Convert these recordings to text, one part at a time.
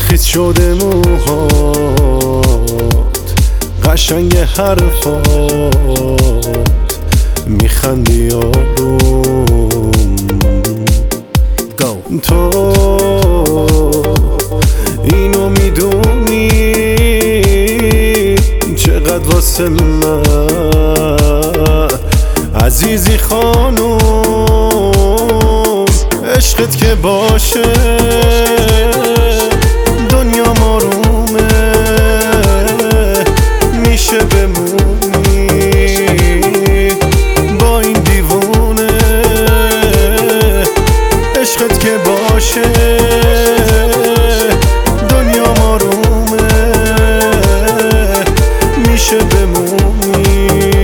خیس شده موهات، قشنگ حرفات، میخندی آروم. تو اینو میدونی چقدر واسه من عزیزی خانوم. عشقت که باشه دنیا آرومه، میشه بمونی با این دیوونه. عشقت که باشه دنیا آرومه، میشه بمونی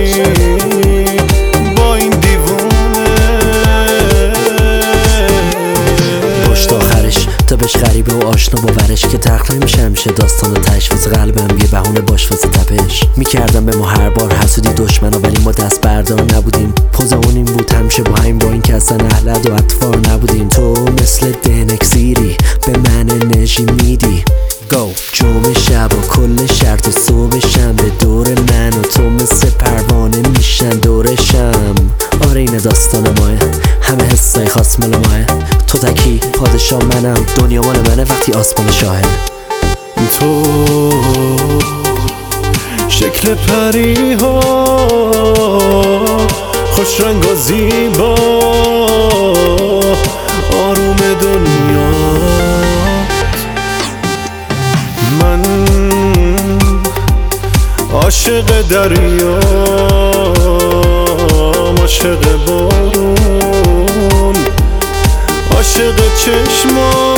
با این دیوونه. پشت آخرش تا بهش غریبه و آشنا باورش که تلخ نمیشه همیشه داستان و تشویز قلبم یه بهونه باش واسه تپش. میکردم به ما هر بار حسودی دشمنا، ولی ما دست بردار نبودیم. پوزمون این بود همیشه با همین، با این که اصلا اهلد و اطفار نبودیم. تو مثل دنکسیری به من انرژی میدی. جمعه شب و کل شرط و صبح شنبه دور من و تو مثل پروانه میشن دورشم. آره این داستان ماه، همه حسای خاص مال ماه. تو تکی پادشاه منم، دنیا مال منه وقتی آسمان شاهه. تو شکل پری ها خوش رنگ و زیبا، آروم دنیا. من عاشق دریا، عاشق بارون، عاشق چشما